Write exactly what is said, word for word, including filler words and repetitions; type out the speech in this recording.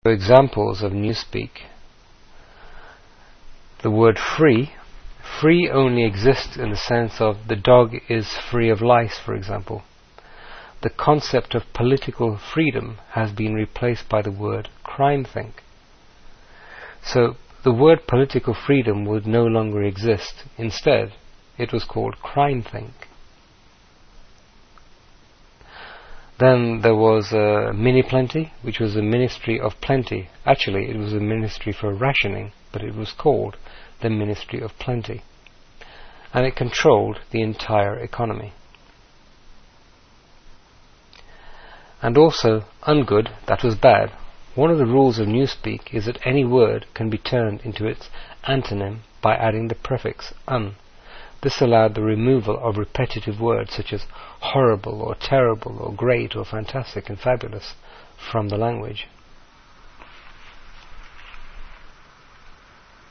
Examples of Newspeak. The word free. Free only exists in the sense of the dog is free of lice, for example. The concept of political freedom has been replaced by the word crime-think. So the word political freedom would no longer exist. Instead, it was called crime-think. Then there was uh, Mini-Plenty, which was a ministry of plenty. Actually, it was a ministry for rationing, but it was called the Ministry of Plenty. And it controlled the entire economy. And also, ungood, that was bad. One of the rules of Newspeak is that any word can be turned into its antonym by adding the prefix un. This allowed the removal of repetitive words such as horrible or terrible or great or fantastic and fabulous from the language.